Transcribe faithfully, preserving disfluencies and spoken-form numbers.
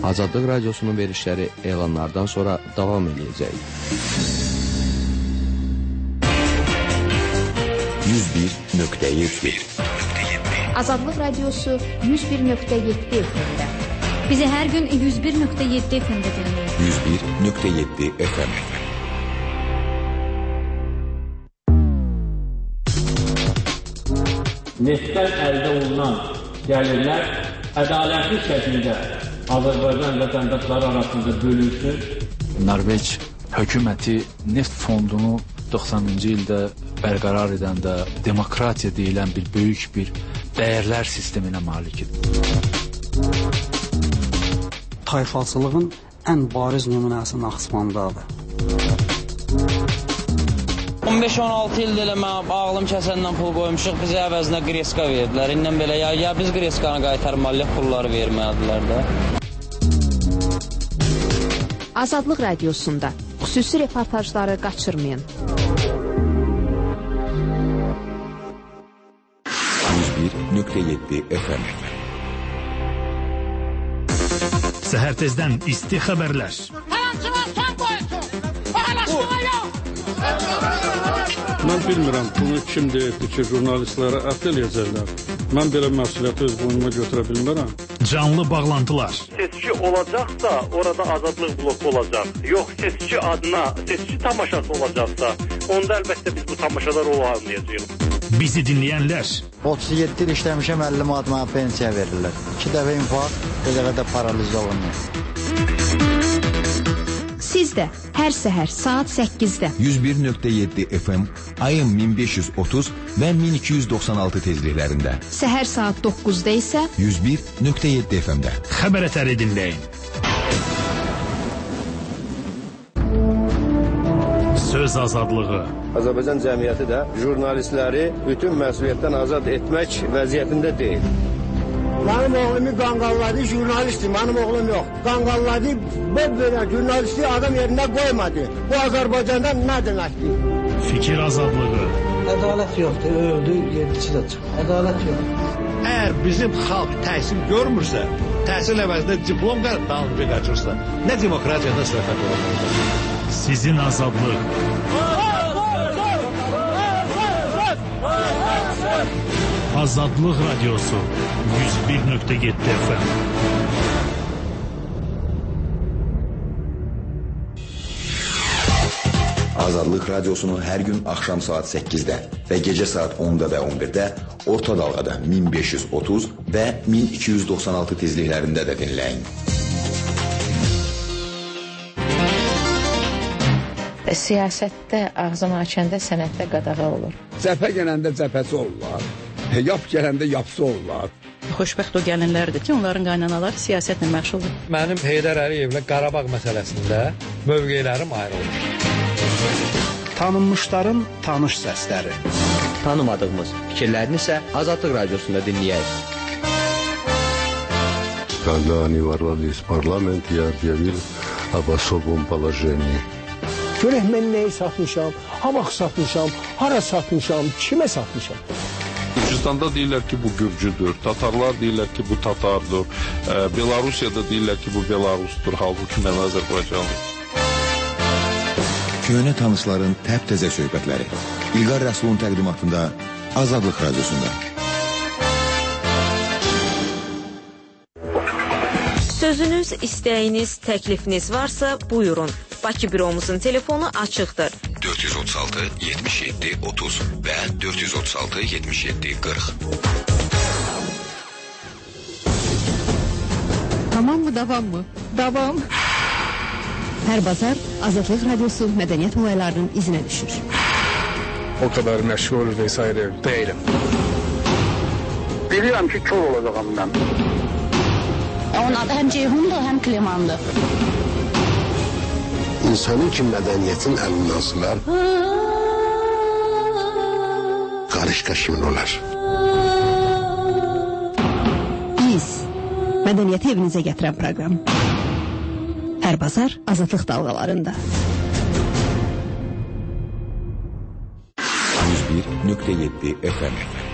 Azadlıq Radiosunun verişləri elanlardan sonra davam edəcək. yüz bir nöqtə yeddi Azadlıq Radiosu yüz bir nöqtə yeddi F M-də. Bizi hər gün yüz bir nöqtə yeddi F M-də dinləyin. yüz bir nöqtə yeddi F M. Neftdən əldə olunan gəlirlər ədalətli şəkildə Azərbaycan vətəndaşları arasında bölünsün. Norveç hökuməti neft fondunu doxsanıncı ildə bərqərar edəndə demokratiya deyilən bir böyük bir dəyərlər sisteminə malikdir. Tayfaçılığın ən bariz nümunəsi Naxçıvandadır. on beş on altı ildə elə mən ağlım kəsəndən pul qoymuşuq, bizə əvəzinə qreska verdilər. İndən belə ya, ya biz qreskanı qaytarmalıyıq, pulları verməlidilər də. Azadlıq Radiosunda xüsusi reportajları qaçırmayın. yüz bir nöqtə yeddi F M. Səhər tezdən isti xəbərlər. Mən bilmirəm, bunu kim deyirdi ki, jurnalistlərə ət eləyəcəklər. Mən belə məsuliyyəti öz boynuma götürə bilmərəm. Canlı bağlantılar. Seçki olacaqsa, orada azadlıq bloku olacaq. Yox, seçki adına, seçki tamaşası olacaqsa, onda əlbəttə biz bu tamaşalar olmayacağıq. Bizi dinləyənlər. otuz yeddi il işləmişəm, əlli manat mənə pensiya verirlər. İki dəfə infarkt, bir dəfə də paraliza olunur. Siz də hər səhər saat səkkizdə yüz bir nöqtə yeddi F M, ayın min beş yüz otuz və min iki yüz doxsan altı tezliklərində. Səhər saat doqquzda isə yüz bir nöqtə yeddi F M-də. Xəbər ətəri dinləyin. Söz azadlığı. Azərbaycan cəmiyyəti də jurnalistləri bütün məsuliyyətdən azad etmək vəziyyətində deyil. Mənim oğlumu qanqalladı, jurnalistdir, mənim oğlum yox. Qanqalladı, böyle jurnalisti adam yerində qoymadı. Bu Azərbaycanda nə deməkdir? Fikir azadlığı. Ədalət yoxdur, öldü, yedisi də çıxır. Ədalət yoxdur. Əgər bizim xalq təhsil görmürsə, təhsil əvəzində diplom dalınca qaçırsa, nə demokratiyada söhbət olur? Sizin azadlıq. Azadlıq Radiosu yüz bir nöqtə yeddi F M. Azadlıq Radiosunu hər gün axşam saat səkkizdə və gecə saat onda və on birdə orta dalğada min beş yüz otuz və min iki yüz doxsan altı tezliklərində də dinləyin. Siyasətdə ağzını açanda sənətdə qadağa olur. Cəbhə gələndə cəbhəsi olurlar. Yap gələndə yapsı olurlar. Xoşbəxt o gəlinlərdir ki, onların qaynanaları siyasətlə məşğuldur. Mənim Heydər Əliyevlə Qarabağ məsələsində mövqelərim ayrılır. Tanınmışların tanış səsləri. Tanımadığımız fikirlərini isə Azadlıq Radiosunda dinləyək. Когда они ворвались в парламент, я объявил об особом положении. Görək mən nəyi satmışam, ha vaxt satmışam, hara satmışam, kimə satmışam. Gürcüstanda deyirlər ki, bu Gürcüdür, Tatarlar deyirlər ki, bu Tatardır, Belarusiyada deyirlər ki, bu Belarusdur, halbuki mən Azərbaycanlıyım. Köhnə tanışların təp-təzə söhbətləri. İlqar Rəsulun təqdimatında Azadlıq Radiosunda. Sözünüz, istəyiniz, təklifiniz varsa buyurun. Bakı büromuzun telefonu açıqdır. dörd yüz otuz altı yetmiş yeddi otuz və dörd yüz otuz altı yetmiş yeddi qırx. Tamam mı, davam mı? Davam. Hər bazar Azadlıq Radiosu mədəniyyət olaylarının izinə düşür. O kadar məşğul vesaire değilim. Bilirəm ki, kör olacağım mən. Onun adı həm Ceyhundur, həm Klimandır. İnsanın ki mədəniyyətin əlindən sılar, qarışqa kimin olar? Biz, mədəniyyəti evinizə gətirən proqram. Hər bazar Azadlıq dalğalarında. yüz bir nöqtə yeddi F M.